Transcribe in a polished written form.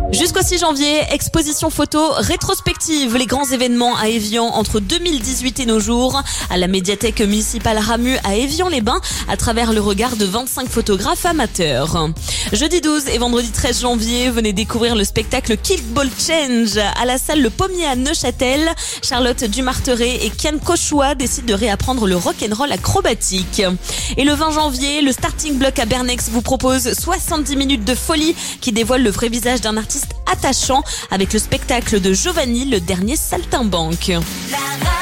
Jusqu'au 6 janvier, exposition photo rétrospective, les grands événements à Évian entre 2018 et nos jours, à la médiathèque municipale Ramu à Évian-les-Bains, à travers le regard de 25 photographes amateurs. Jeudi 12 et vendredi 13 janvier, venez découvrir le spectacle Kickball Change à la salle Le Pommier à Neuchâtel. Charlotte Dumarteret et Kian Kochoua décident de réapprendre le rock'n'roll acrobatique. Et le 20 janvier, le Starting Block à Bernex vous propose 70 minutes de folie qui dévoile le vrai visage d'un artiste attachant avec le spectacle de Giovanni, le dernier saltimbanque.